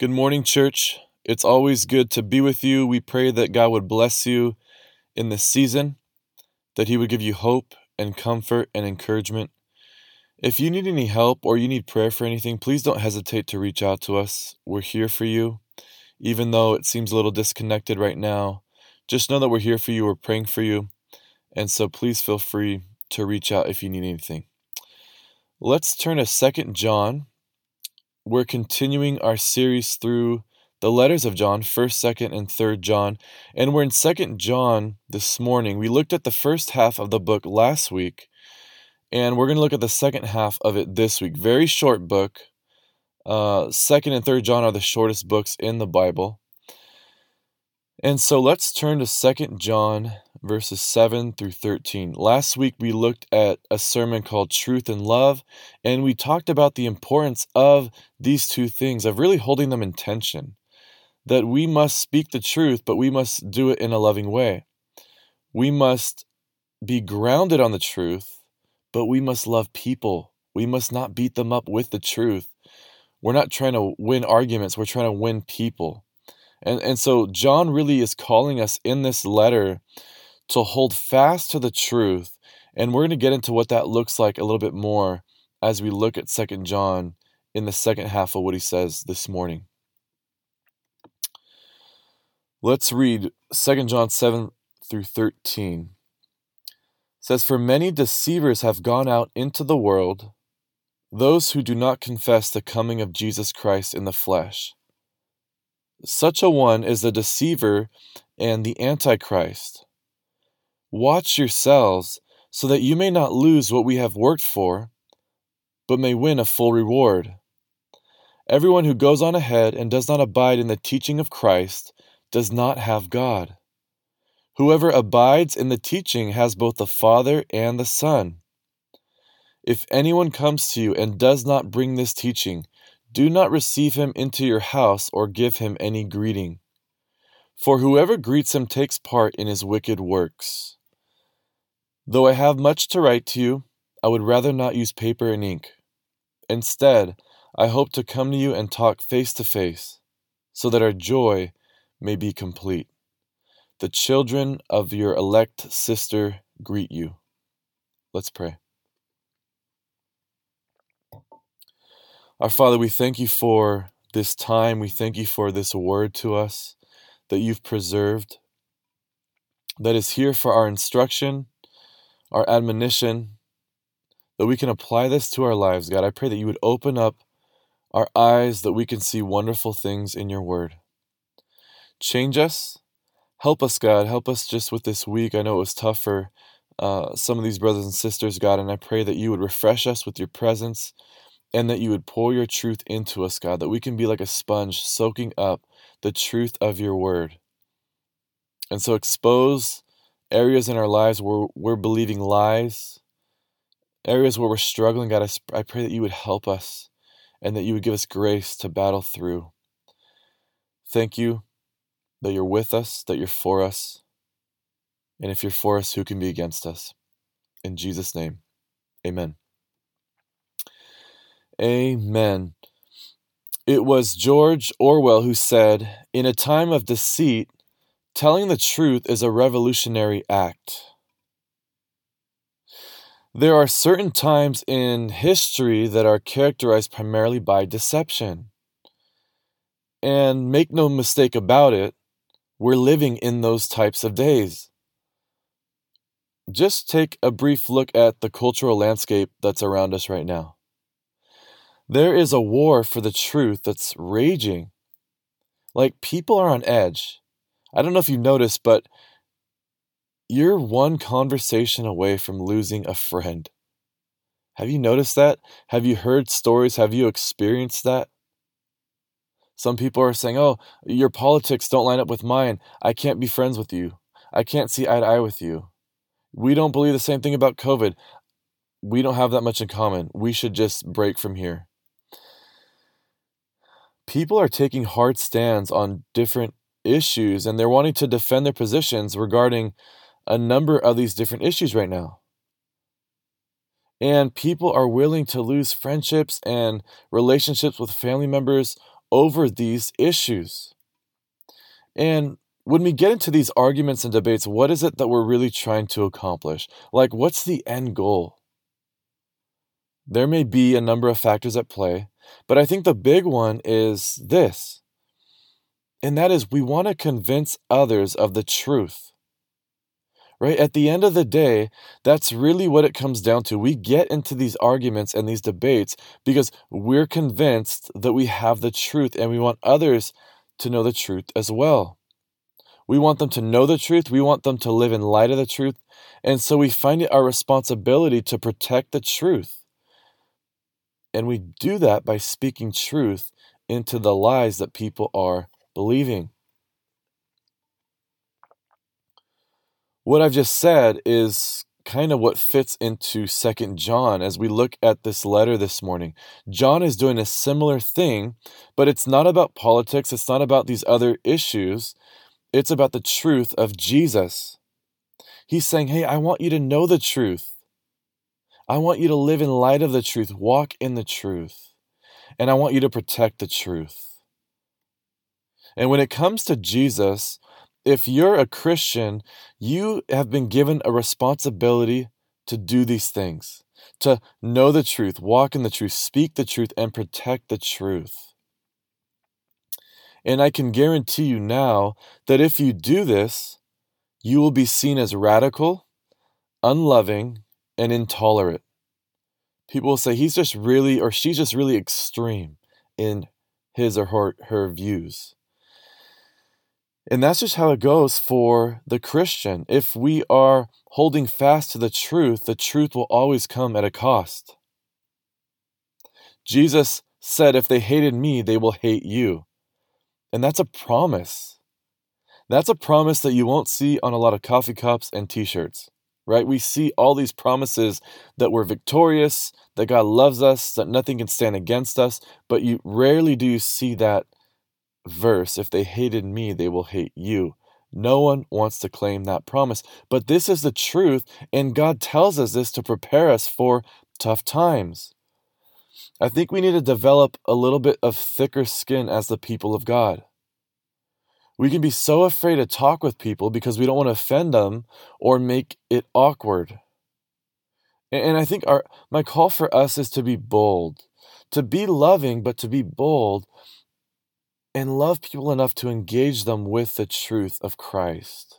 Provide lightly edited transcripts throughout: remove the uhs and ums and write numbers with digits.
Good morning, church. It's always good to be with you. We pray that God would bless you in this season, that He would give you hope and comfort and encouragement. If you need any help or you need prayer for anything, please don't hesitate to reach out to us. We're here for you. Even though it seems a little disconnected right now, just know that we're here for you. We're praying for you. And so please feel free to reach out if you need anything. Let's turn to 2 John. We're continuing our series through the letters of John, 1st, 2nd, and 3rd John. And we're in 2nd John this morning. We looked at the first half of the book last week, and we're going to look at the second half of it this week. Very short book. 2nd and 3rd John are the shortest books in the Bible. And so let's turn to 2nd John verses 7 through 13. Last week we looked at a sermon called Truth and Love, and we talked about the importance of these two things, of really holding them in tension. That we must speak the truth, but we must do it in a loving way. We must be grounded on the truth, but we must love people. We must not beat them up with the truth. We're not trying to win arguments, we're trying to win people. And so John really is calling us in this letter to hold fast to the truth. And we're going to get into what that looks like a little bit more as we look at 2 John in the second half of what he says this morning. Let's read 2 John 7 through 13. It says, "For many deceivers have gone out into the world, those who do not confess the coming of Jesus Christ in the flesh. Such a one is the deceiver and the Antichrist. Watch yourselves so that you may not lose what we have worked for, but may win a full reward. Everyone who goes on ahead and does not abide in the teaching of Christ does not have God. Whoever abides in the teaching has both the Father and the Son. If anyone comes to you and does not bring this teaching, do not receive him into your house or give him any greeting. For whoever greets him takes part in his wicked works. Though I have much to write to you, I would rather not use paper and ink. Instead, I hope to come to you and talk face to face, so that our joy may be complete. The children of your elect sister greet you." Let's pray. Our Father, we thank you for this time. We thank you for this word to us that you've preserved, that is here for our instruction, our admonition, that we can apply this to our lives. God, I pray that you would open up our eyes, that we can see wonderful things in your word. Change us. Help us, God. Help us just with this week. I know it was tough for some of these brothers and sisters, God, and I pray that you would refresh us with your presence and that you would pour your truth into us, God, that we can be like a sponge soaking up the truth of your word. And so expose areas in our lives where we're believing lies, areas where we're struggling. God, I pray that you would help us and that you would give us grace to battle through. Thank you that you're with us, that you're for us. And if you're for us, who can be against us? In Jesus' name, amen. Amen. It was George Orwell who said, "In a time of deceit, telling the truth is a revolutionary act." There are certain times in history that are characterized primarily by deception. And make no mistake about it, we're living in those types of days. Just take a brief look at the cultural landscape that's around us right now. There is a war for the truth that's raging. Like, people are on edge. I don't know if you've noticed, but you're one conversation away from losing a friend. Have you noticed that? Have you heard stories? Have you experienced that? Some people are saying, "Oh, your politics don't line up with mine. I can't be friends with you. I can't see eye to eye with you. We don't believe the same thing about COVID. We don't have that much in common. We should just break from here." People are taking hard stands on different issues, and they're wanting to defend their positions regarding a number of these different issues right now. And people are willing to lose friendships and relationships with family members over these issues. And when we get into these arguments and debates, what is it that we're really trying to accomplish? Like, what's the end goal? There may be a number of factors at play, but I think the big one is this, and that is we want to convince others of the truth, right? At the end of the day, that's really what it comes down to. We get into these arguments and these debates because we're convinced that we have the truth and we want others to know the truth as well. We want them to know the truth. We want them to live in light of the truth. And so we find it our responsibility to protect the truth. And we do that by speaking truth into the lies that people are believing. What I've just said is kind of what fits into 2 John as we look at this letter this morning. John is doing a similar thing, but it's not about politics. It's not about these other issues. It's about the truth of Jesus. He's saying, hey, I want you to know the truth. I want you to live in light of the truth, walk in the truth, and I want you to protect the truth. And when it comes to Jesus, if you're a Christian, you have been given a responsibility to do these things, to know the truth, walk in the truth, speak the truth, and protect the truth. And I can guarantee you now that if you do this, you will be seen as radical, unloving, and intolerant. People will say he's just really, or she's just really extreme in his or her views. And that's just how it goes for the Christian. If we are holding fast to the truth will always come at a cost. Jesus said, if they hated me, they will hate you. And that's a promise. That's a promise that you won't see on a lot of coffee cups and t-shirts, right? We see all these promises that we're victorious, that God loves us, that nothing can stand against us, but you rarely do you see that verse, if they hated me, they will hate you. No one wants to claim that promise, but this is the truth, and God tells us this to prepare us for tough times. I think we need to develop a little bit of thicker skin as the people of God. We can be so afraid to talk with people because we don't want to offend them or make it awkward. And I think my call for us is to be bold, to be loving, but to be bold and love people enough to engage them with the truth of Christ.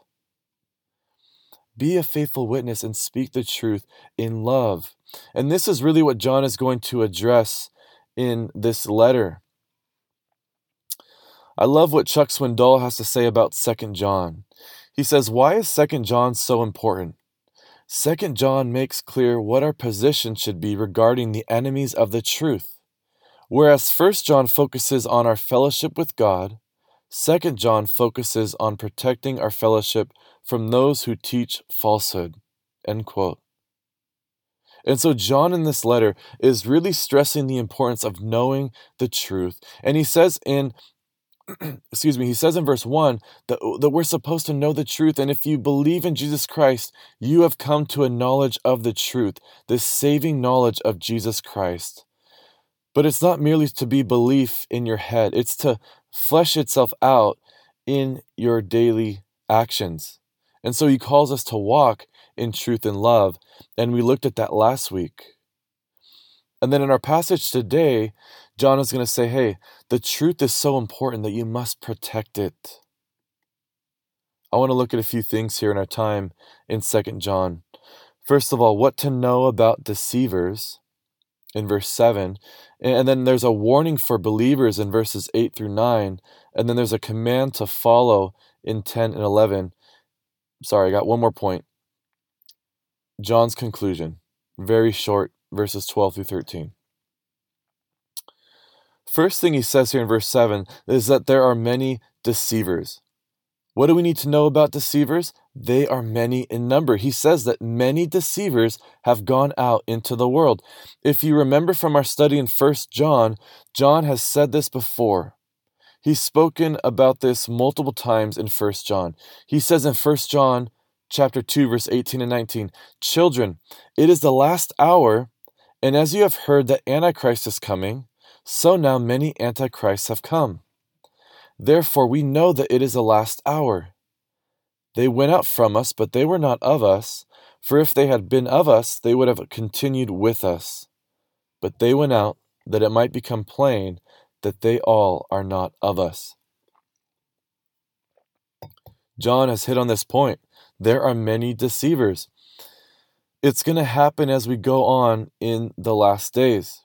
Be a faithful witness and speak the truth in love. And this is really what John is going to address in this letter. I love what Chuck Swindoll has to say about 2 John. He says, why is 2 John so important? 2 John makes clear what our position should be regarding the enemies of the truth. Whereas 1 John focuses on our fellowship with God, 2 John focuses on protecting our fellowship from those who teach falsehood. End quote. And so John in this letter is really stressing the importance of knowing the truth. And he says in he says in verse 1 that we're supposed to know the truth. And if you believe in Jesus Christ, you have come to a knowledge of the truth, the saving knowledge of Jesus Christ. But it's not merely to be belief in your head. It's to flesh itself out in your daily actions. And so he calls us to walk in truth and love. And we looked at that last week. And then in our passage today, John is going to say, hey, the truth is so important that you must protect it. I want to look at a few things here in our time in 2 John. First of all, what to know about deceivers in verse 7. And then there's a warning for believers in verses 8 through 9. And then there's a command to follow in 10 and 11. Sorry, I got one more point. John's conclusion, very short, verses 12 through 13. First thing he says here in verse 7 is that there are many deceivers. What do we need to know about deceivers? They are many in number. He says that many deceivers have gone out into the world. If you remember from our study in 1 John, John has said this before. He's spoken about this multiple times in 1 John. He says in 1 John chapter 2, verse 18 and 19, children, it is the last hour, and as you have heard that Antichrist is coming, so now many antichrists have come. Therefore we know that it is the last hour. They went out from us, but they were not of us, for if they had been of us, they would have continued with us. But they went out, that it might become plain that they all are not of us. John has hit on this point. There are many deceivers. It's going to happen as we go on in the last days.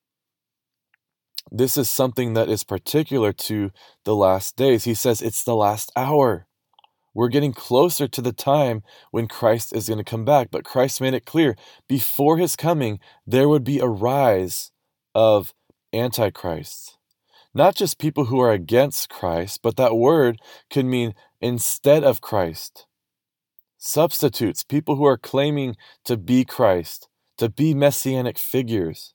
This is something that is particular to the last days. He says it's the last hour. We're getting closer to the time when Christ is going to come back. But Christ made it clear, before his coming, there would be a rise of antichrists. Not just people who are against Christ, but that word could mean instead of Christ. Substitutes, people who are claiming to be Christ, to be messianic figures.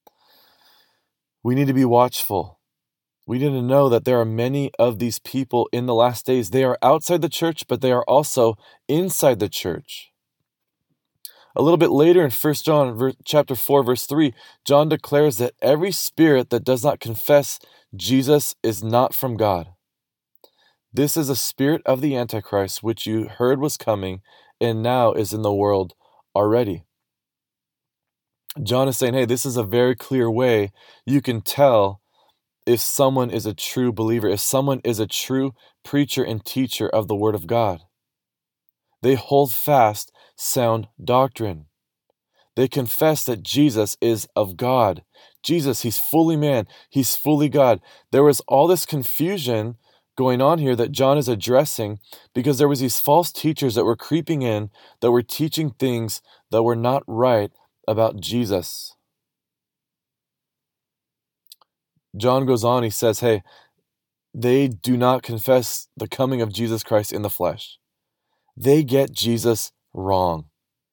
We need to be watchful. We need to know that there are many of these people in the last days. They are outside the church, but they are also inside the church. A little bit later in 1 John chapter 4, verse 3, John declares that every spirit that does not confess Jesus is not from God. This is a spirit of the Antichrist, which you heard was coming and now is in the world already. John is saying, hey, this is a very clear way you can tell if someone is a true believer, if someone is a true preacher and teacher of the Word of God. They hold fast sound doctrine. They confess that Jesus is of God. Jesus, he's fully man, he's fully God. There was all this confusion going on here that John is addressing because there was these false teachers that were creeping in, that were teaching things that were not right about Jesus. John goes on, he says, hey, they do not confess the coming of Jesus Christ in the flesh. They get Jesus wrong.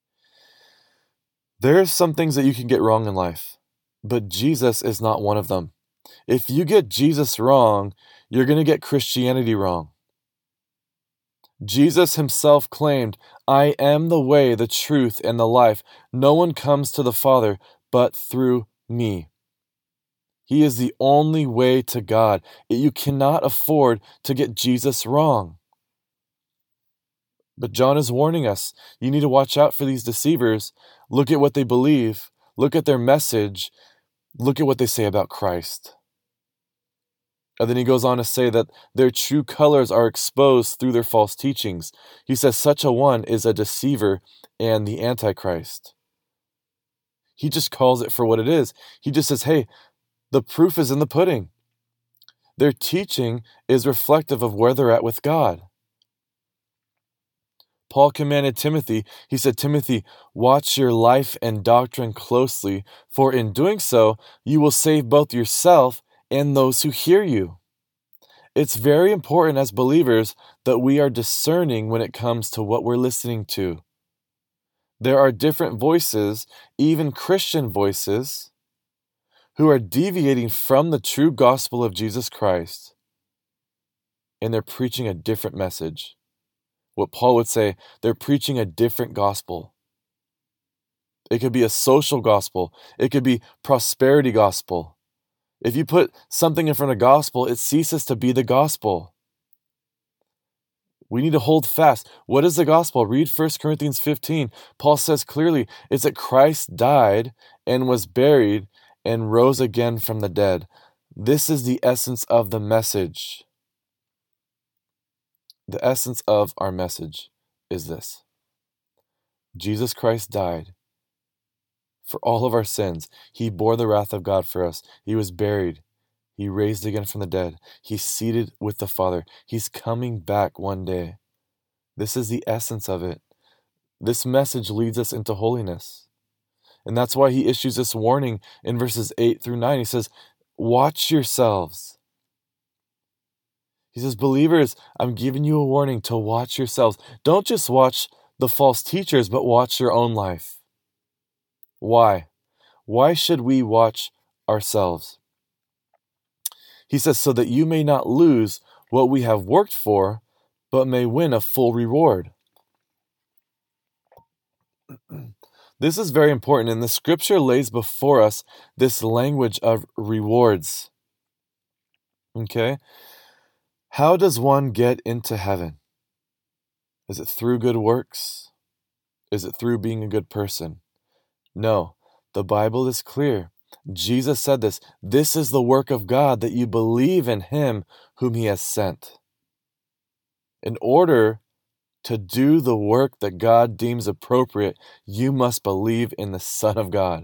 There are some things that you can get wrong in life, but Jesus is not one of them. If you get Jesus wrong, you're going to get Christianity wrong. Jesus himself claimed, I am the way, the truth, and the life. No one comes to the Father but through me. He is the only way to God. You cannot afford to get Jesus wrong. But John is warning us, you need to watch out for these deceivers. Look at what they believe. Look at their message. Look at what they say about Christ. And then he goes on to say that their true colors are exposed through their false teachings. He says such a one is a deceiver and the Antichrist. He just calls it for what it is. He just says, hey, the proof is in the pudding. Their teaching is reflective of where they're at with God. Paul commanded Timothy, he said, Timothy, watch your life and doctrine closely, for in doing so, you will save both yourself and those who hear you. It's very important as believers that we are discerning when it comes to what we're listening to. There are different voices, even Christian voices, who are deviating from the true gospel of Jesus Christ, and they're preaching a different message. What Paul would say, they're preaching a different gospel. It could be a social gospel. It could be prosperity gospel. If you put something in front of gospel, it ceases to be the gospel. We need to hold fast. What is the gospel? Read 1 Corinthians 15. Paul says clearly, it's that Christ died and was buried and rose again from the dead. This is the essence of the message. The essence of our message is this. Jesus Christ died for all of our sins. He bore the wrath of God for us. He was buried. He raised again from the dead. He's seated with the Father. He's coming back one day. This is the essence of it. This message leads us into holiness. And that's why he issues this warning in verses 8 through 9. He says, watch yourselves. He says, believers, I'm giving you a warning to watch yourselves. Don't just watch the false teachers, but watch your own life. Why? Why should we watch ourselves? He says, so that you may not lose what we have worked for, but may win a full reward. This is very important, and the scripture lays before us this language of rewards. Okay? How does one get into heaven? Is it through good works? Is it through being a good person? No, the Bible is clear. Jesus said this. This is the work of God, that you believe in him whom he has sent. In order to do the work that God deems appropriate, you must believe in the Son of God.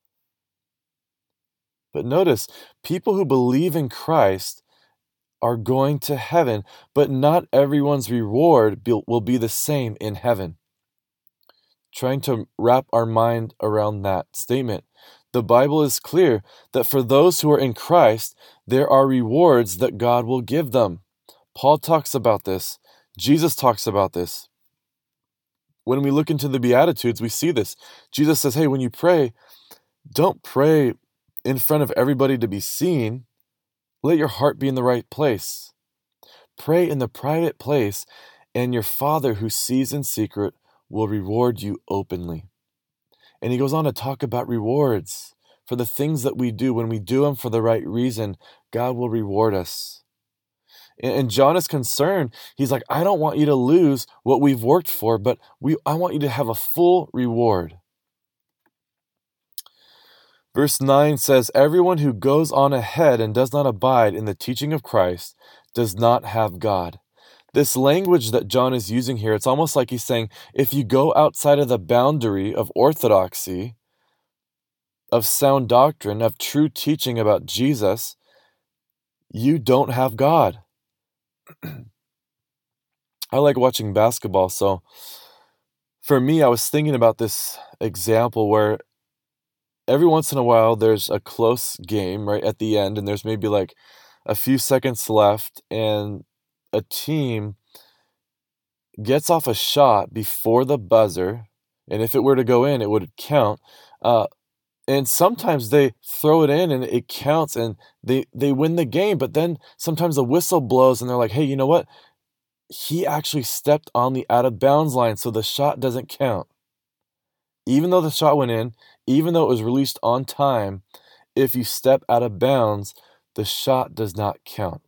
But notice, people who believe in Christ are going to heaven, but not everyone's reward will be the same in heaven. Trying to wrap our mind around that statement. The Bible is clear that for those who are in Christ, there are rewards that God will give them. Paul talks about this. Jesus talks about this. When we look into the Beatitudes, we see this. Jesus says, hey, when you pray, don't pray in front of everybody to be seen. Let your heart be in the right place. Pray in the private place, and your Father who sees in secret will reward you openly. And he goes on to talk about rewards for the things that we do. When we do them for the right reason, God will reward us. And John is concerned. He's like, I don't want you to lose what we've worked for, but I want you to have a full reward. Verse 9 says, everyone who goes on ahead and does not abide in the teaching of Christ does not have God. This language that John is using here, it's almost like he's saying, if you go outside of the boundary of orthodoxy, of sound doctrine, of true teaching about Jesus, you don't have God. I like watching basketball, so for me, I was thinking about this example where every once in a while there's a close game right at the end, and there's maybe like a few seconds left, and a team gets off a shot before the buzzer, and if it were to go in, it would count. And sometimes they throw it in and it counts and they win the game, but then sometimes the whistle blows and they're like, hey, you know what? He actually stepped on the out of bounds line, so the shot doesn't count. Even though the shot went in, even though it was released on time, if you step out of bounds, the shot does not count.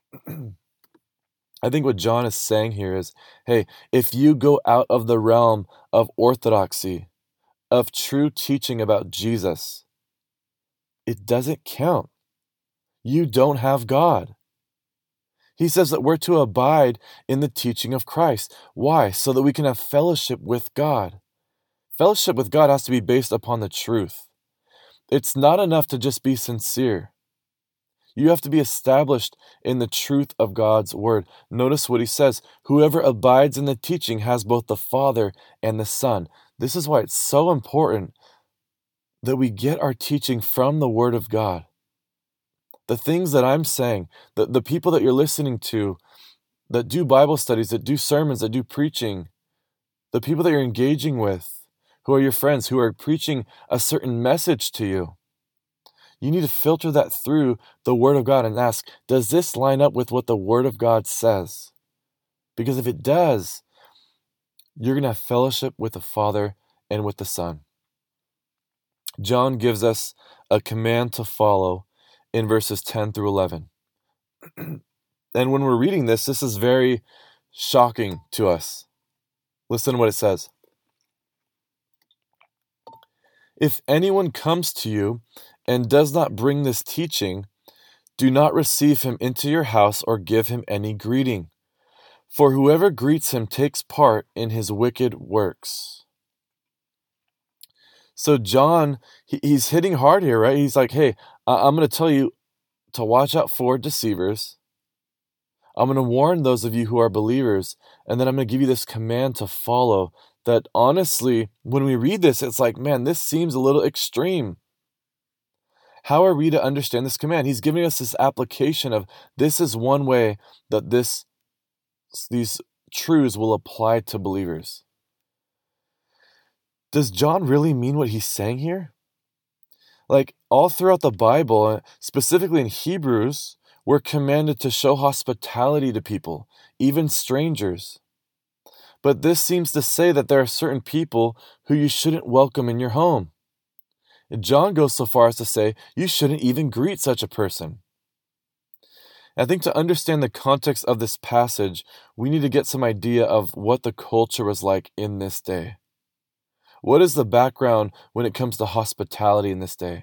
I think what John is saying here is, hey, if you go out of the realm of orthodoxy, of true teaching about Jesus, it doesn't count. You don't have God. He says that we're to abide in the teaching of Christ. Why? So that we can have fellowship with God. Fellowship with God has to be based upon the truth. It's not enough to just be sincere. You have to be established in the truth of God's word. Notice what he says. Whoever abides in the teaching has both the Father and the Son. This is why it's so important that we get our teaching from the Word of God. The things that I'm saying, the people that you're listening to, that do Bible studies, that do sermons, that do preaching, the people that you're engaging with, who are your friends, who are preaching a certain message to you, you need to filter that through the Word of God and ask, does this line up with what the Word of God says? Because if it does, you're going to have fellowship with the Father and with the Son. John gives us a command to follow in verses 10 through 11. And when we're reading this is very shocking to us. Listen to what it says. If anyone comes to you and does not bring this teaching, do not receive him into your house or give him any greeting. For whoever greets him takes part in his wicked works. So John, he's hitting hard here, right? He's like, hey, I'm going to tell you to watch out for deceivers. I'm going to warn those of you who are believers, and then I'm going to give you this command to follow that honestly, when we read this, it's like, man, this seems a little extreme. How are we to understand this command? He's giving us this application of this is one way that these truths will apply to believers. Does John really mean what he's saying here? Like all throughout the Bible, specifically in Hebrews, we're commanded to show hospitality to people, even strangers. But this seems to say that there are certain people who you shouldn't welcome in your home. John goes so far as to say you shouldn't even greet such a person. I think to understand the context of this passage, we need to get some idea of what the culture was like in this day. What is the background when it comes to hospitality in this day?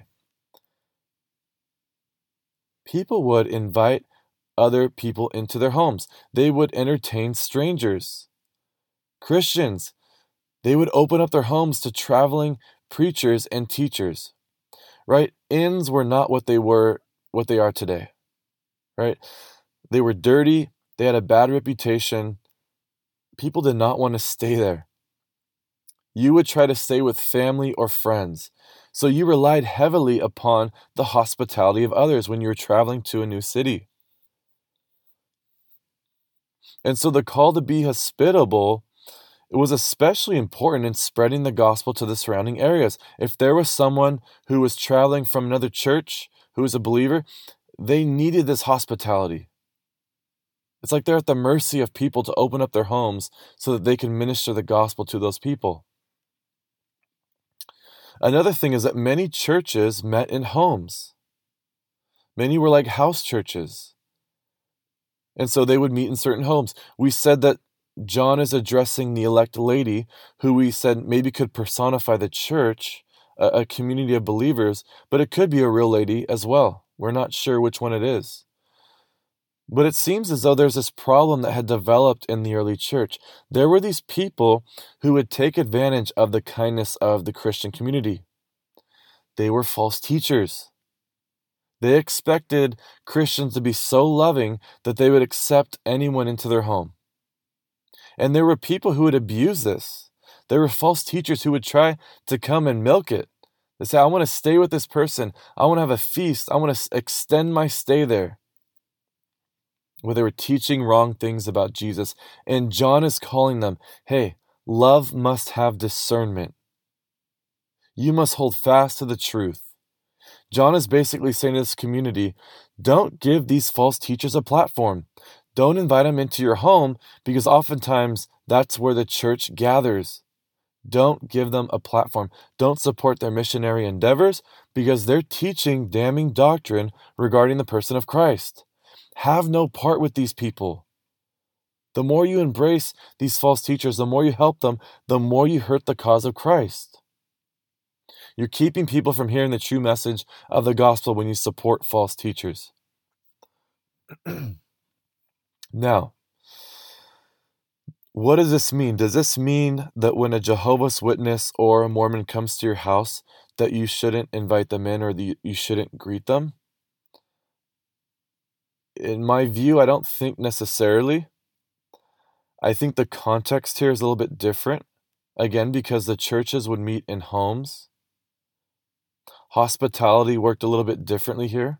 People would invite other people into their homes. They would entertain strangers. Christians, they would open up their homes to traveling preachers and teachers. Right? Inns were not what they are today. Right? They were dirty, they had a bad reputation. People did not want to stay there. You would try to stay with family or friends. So you relied heavily upon the hospitality of others when you were traveling to a new city. And so the call to be hospitable, it was especially important in spreading the gospel to the surrounding areas. If there was someone who was traveling from another church who was a believer, they needed this hospitality. It's like they're at the mercy of people to open up their homes so that they can minister the gospel to those people. Another thing is that many churches met in homes. Many were like house churches. And so they would meet in certain homes. We said that John is addressing the elect lady, who we said maybe could personify the church, a community of believers, but it could be a real lady as well. We're not sure which one it is. But it seems as though there's this problem that had developed in the early church. There were these people who would take advantage of the kindness of the Christian community. They were false teachers. They expected Christians to be so loving that they would accept anyone into their home. And there were people who would abuse this. There were false teachers who would try to come and milk it. They say, I want to stay with this person. I want to have a feast. I want to extend my stay there. Where they were teaching wrong things about Jesus. And John is calling them, hey, love must have discernment. You must hold fast to the truth. John is basically saying to this community, don't give these false teachers a platform. Don't invite them into your home, because oftentimes that's where the church gathers. Don't give them a platform. Don't support their missionary endeavors, because they're teaching damning doctrine regarding the person of Christ. Have no part with these people. The more you embrace these false teachers, the more you help them, the more you hurt the cause of Christ. You're keeping people from hearing the true message of the gospel when you support false teachers. Now, what does this mean? Does this mean that when a Jehovah's Witness or a Mormon comes to your house, that you shouldn't invite them in, or that you shouldn't greet them? In my view, I don't think necessarily. I think the context here is a little bit different. Again, because the churches would meet in homes. Hospitality worked a little bit differently here.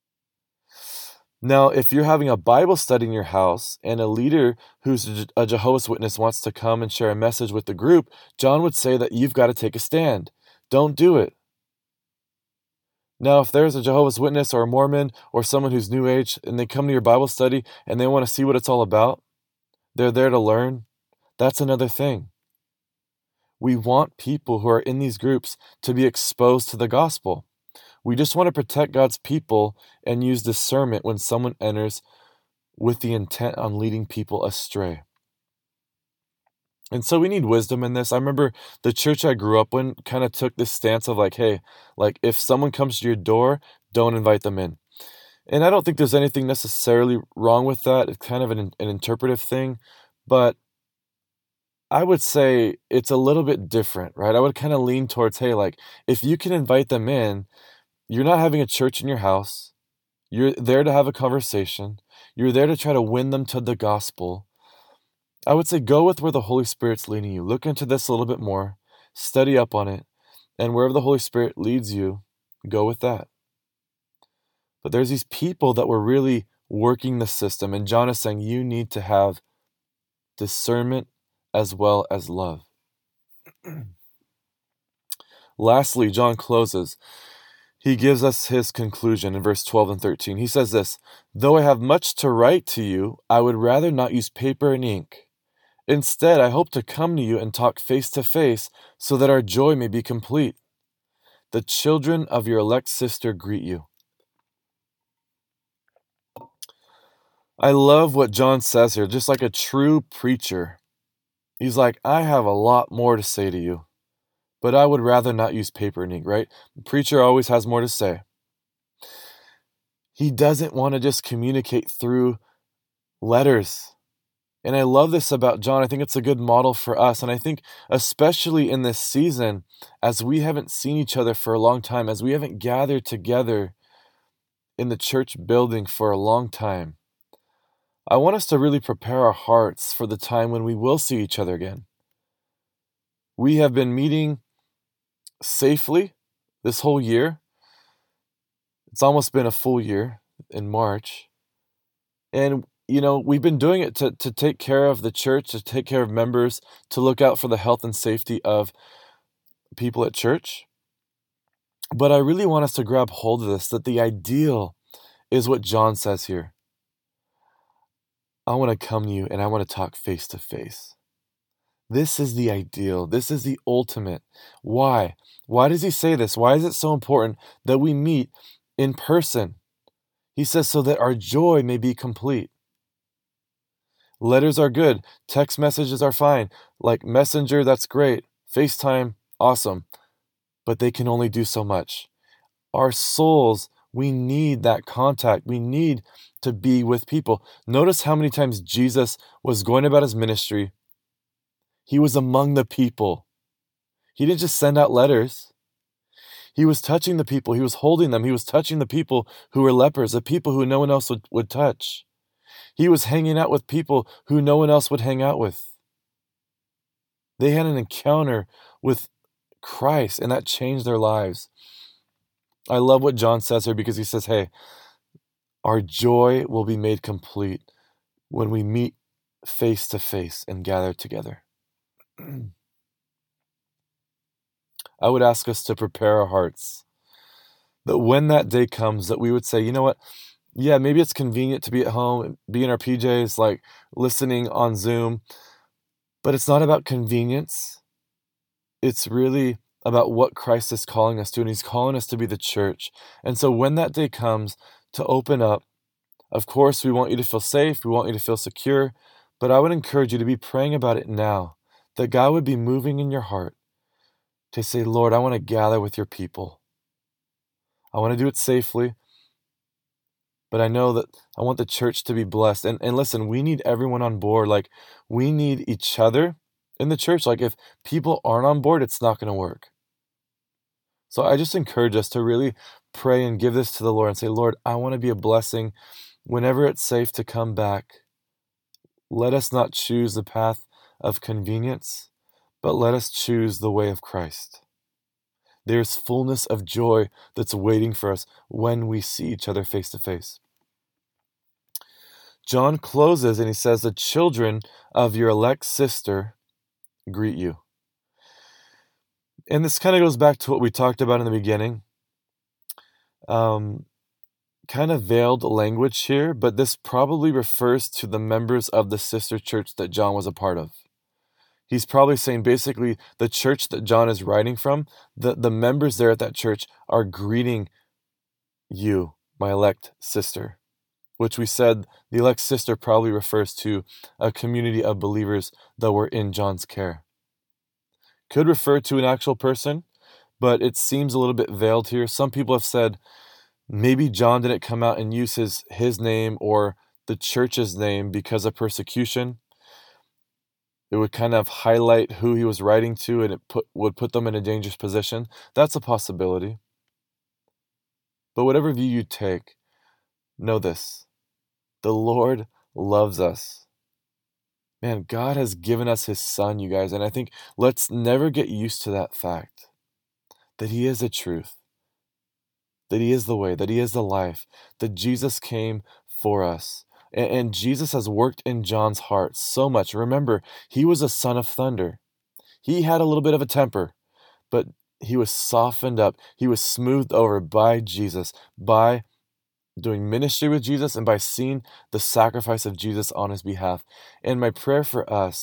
Now, if you're having a Bible study in your house and a leader who's a Jehovah's Witness wants to come and share a message with the group, John would say that you've got to take a stand. Don't do it. Now, if there's a Jehovah's Witness or a Mormon or someone who's New Age and they come to your Bible study and they want to see what it's all about, they're there to learn, that's another thing. We want people who are in these groups to be exposed to the gospel. We just want to protect God's people and use discernment when someone enters with the intent on leading people astray. And so we need wisdom in this. I remember the church I grew up in kind of took this stance of like, hey, like if someone comes to your door, don't invite them in. And I don't think there's anything necessarily wrong with that. It's kind of an interpretive thing. But I would say it's a little bit different, right? I would kind of lean towards, hey, like if you can invite them in, you're not having a church in your house. You're there to have a conversation. You're there to try to win them to the gospel. I would say go with where the Holy Spirit's leading you. Look into this a little bit more. Study up on it. And wherever the Holy Spirit leads you, go with that. But there's these people that were really working the system. And John is saying you need to have discernment as well as love. Lastly, John closes. He gives us his conclusion in verse 12 and 13. He says this, though I have much to write to you, I would rather not use paper and ink. Instead, I hope to come to you and talk face to face so that our joy may be complete. The children of your elect sister greet you. I love what John says here, just like a true preacher. He's like, I have a lot more to say to you, but I would rather not use paper and ink, right? The preacher always has more to say. He doesn't want to just communicate through letters. And I love this about John. I think it's a good model for us. And I think especially in this season, as we haven't seen each other for a long time, as we haven't gathered together in the church building for a long time, I want us to really prepare our hearts for the time when we will see each other again. We have been meeting safely this whole year. It's almost been a full year in March. And, we've been doing it to take care of the church, to take care of members, to look out for the health and safety of people at church. But I really want us to grab hold of this, that the ideal is what John says here. I want to come to you and I want to talk face to face. This is the ideal. This is the ultimate. Why? Why does he say this? Why is it so important that we meet in person? He says so that our joy may be complete. Letters are good. Text messages are fine. Like Messenger, that's great. FaceTime, awesome. But they can only do so much. Our souls, we need that contact. We need to be with people. Notice how many times Jesus was going about his ministry. He was among the people. He didn't just send out letters. He was touching the people. He was holding them. He was touching the people who were lepers, the people who no one else would touch. He was hanging out with people who no one else would hang out with. They had an encounter with Christ, and that changed their lives. I love what John says here because he says, hey, our joy will be made complete when we meet face to face and gather together. I would ask us to prepare our hearts that when that day comes that we would say, you know what? Yeah, maybe it's convenient to be at home, be in our PJs, like listening on Zoom, but it's not about convenience. It's really about what Christ is calling us to, and he's calling us to be the church. And so when that day comes to open up, of course, we want you to feel safe. We want you to feel secure, but I would encourage you to be praying about it now, that God would be moving in your heart to say, Lord, I want to gather with your people. I want to do it safely. But I know that I want the church to be blessed. And listen, we need everyone on board. Like, we need each other in the church. Like, if people aren't on board, it's not going to work. So I just encourage us to really pray and give this to the Lord and say, Lord, I want to be a blessing whenever it's safe to come back. Let us not choose the path of convenience, but let us choose the way of Christ. There's fullness of joy that's waiting for us when we see each other face to face. John closes and he says, the children of your elect sister greet you. And this kind of goes back to what we talked about in the beginning. Kind of veiled language here, but this probably refers to the members of the sister church that John was a part of. He's probably saying basically the church that John is writing from, the members there at that church are greeting you, my elect sister, which we said the elect sister probably refers to a community of believers that were in John's care. Could refer to an actual person, but it seems a little bit veiled here. Some people have said maybe John didn't come out and use his name or the church's name because of persecution. It would kind of highlight who he was writing to, and it would put them in a dangerous position. That's a possibility. But whatever view you take, know this. The Lord loves us. Man, God has given us his son, you guys, and I think let's never get used to that fact, that he is the truth, that he is the way, that he is the life, that Jesus came for us. And Jesus has worked in John's heart so much. Remember, he was a son of thunder. He had a little bit of a temper, but he was softened up. He was smoothed over by Jesus, by doing ministry with Jesus and by seeing the sacrifice of Jesus on his behalf. And my prayer for us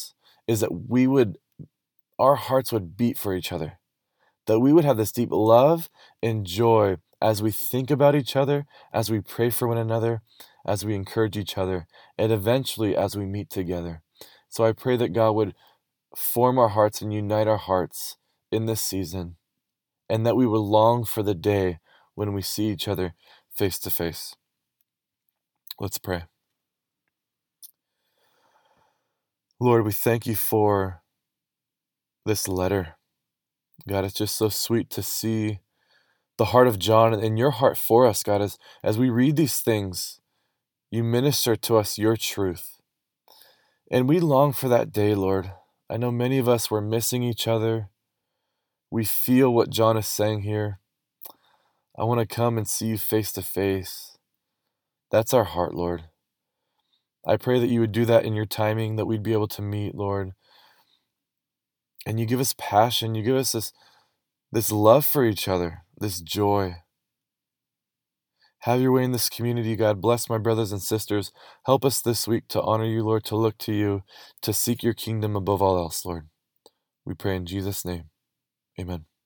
is that our hearts would beat for each other, that we would have this deep love and joy as we think about each other, as we pray for one another, as we encourage each other, and eventually as we meet together. So I pray that God would form our hearts and unite our hearts in this season, and that we will long for the day when we see each other face to face. Let's pray. Lord, we thank you for this letter. God, it's just so sweet to see the heart of John and your heart for us, God, as we read these things, you minister to us your truth. And we long for that day, Lord. I know many of us were missing each other. We feel what John is saying here. I want to come and see you face to face. That's our heart, Lord. I pray that you would do that in your timing, that we'd be able to meet, Lord. And you give us passion. You give us this love for each other, this joy. Have your way in this community, God. Bless my brothers and sisters. Help us this week to honor you, Lord, to look to you, to seek your kingdom above all else, Lord. We pray in Jesus' name. Amen.